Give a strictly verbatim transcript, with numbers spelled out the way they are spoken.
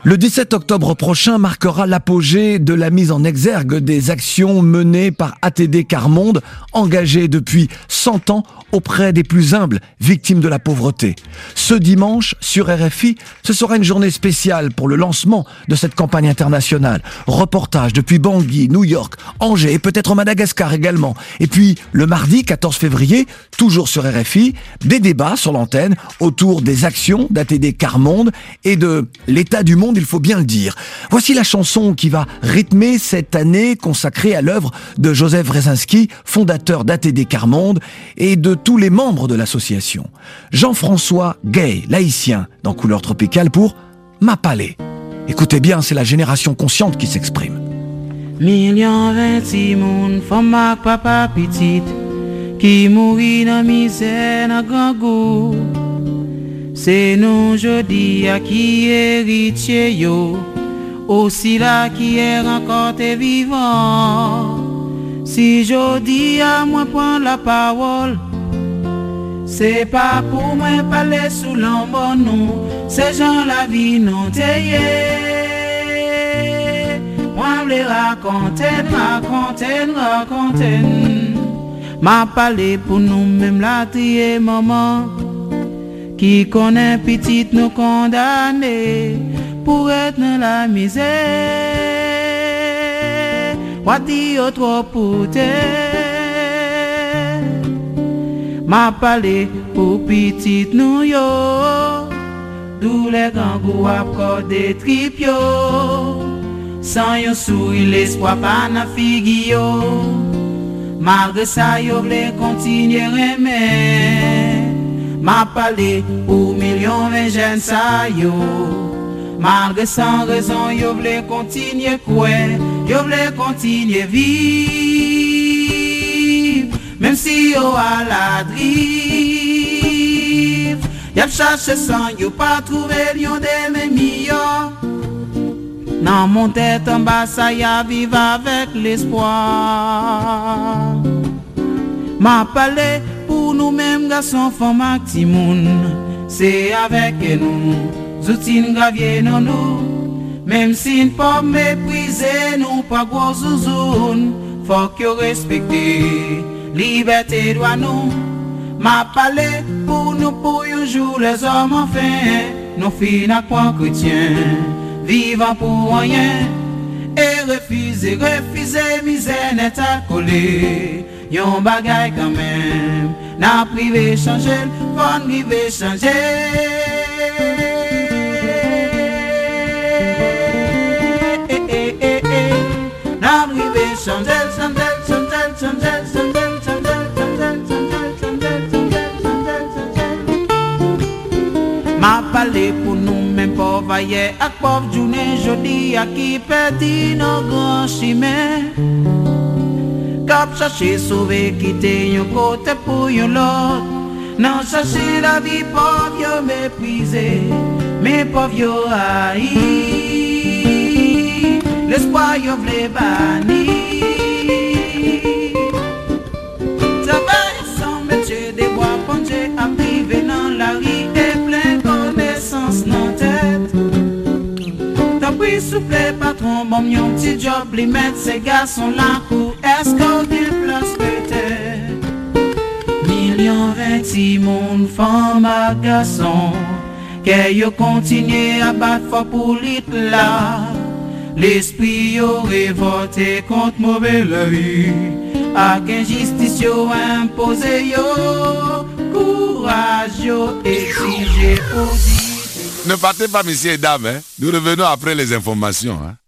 Le dix-sept octobre prochain marquera l'apogée de la mise en exergue des actions menées par A T D Quart Monde, engagées depuis cent ans auprès des plus humbles victimes de la pauvreté. Ce dimanche, sur R F I, ce sera une journée spéciale pour le lancement de cette campagne internationale. Reportage depuis Bangui, New York, Angers et peut-être Madagascar également. Et puis, le mardi quatorze février, toujours sur R F I, des débats sur l'antenne autour des actions d'A T D Quart Monde et de l'état du monde, il faut bien le dire. Voici la chanson qui va rythmer cette année consacrée à l'œuvre de Joseph Wresinski, fondateur d'A T D Quart Monde et de tous les membres de l'association. Jean-François Gay, laïcien, dans Couleur Tropicale pour Ma Palais. Écoutez bien, c'est la génération consciente qui s'exprime. Million vingt moun, femme ak papa petite, qui mourit dans misère dans grand goût. C'est nous jodi à qui héritier yo, aussi là qui est encore vivant. Si jodi à moi prendre la parole, c'est pas pour moi parler sous l'ombre nous, c'est gens la vie non taillée. Moi me raconter, raconter, raconter. M'a parlé pour nous même la trier maman, qui connaît petite nous condamner pour être dans la misère. Wati au trop pour te. M'a parlé pour petite nous yo, d'où les gangou accordé trip yo. Sans yon sourire l'espoir pas na figue yo. Malgré ça yo vle continuer aimer. M'a parlé pour millions de jeunes ça yo. Malgré sans raison yo vle continuer quoi, yo vle continuer vivre. Même si yo à la drive, y'a cherché sans yo pas trouver lion de mes meilleurs. Dans mon tête en bas ça y a vivre avec l'espoir. M'a parlé pour nous-mêmes garçons femmes acti moun, c'est avec nous zoutine gravier non nous. Même si ne pas mépriser nous pas gros zouzoun, faut que respecter liberté doit nous. M'a parlé pour nous pour un jour les hommes enfin, nos filles n'a pas chrétien, vivant pour rien. Et refuser, refuser misère n'est à coller. Yon bagay quand même, n'a privé changer, bon privé changer. N'a privé changer, changer, changer, changer, changer, changer, changer, changer. M'a parlé pour nous même pauvres hier, à pauvre journée jodi à qui perdit nos grands chimères. Cap chercher sauver quitter yon côté pour yon l'autre. Non chercher la vie pauvre yo méprisé, mais pauvre yo haï. L'espoir yo vle bani. Travail sans métier des bois pongé à privé dans la rue et plein connaissance dans tête. T'as pris souffle patron bon yon petit job li mettre ces garçons là pour est-ce qu'on vient place peut-être. Million vingt moun femmes à garçons, que yo continue à battre fort pour l'it là. L'esprit yo révolté contre mauvais la vie, à injustice yo imposé yo, courage yo exigé pour dire. Ne partez pas, messieurs et dames, hein. Nous revenons après les informations. Hein.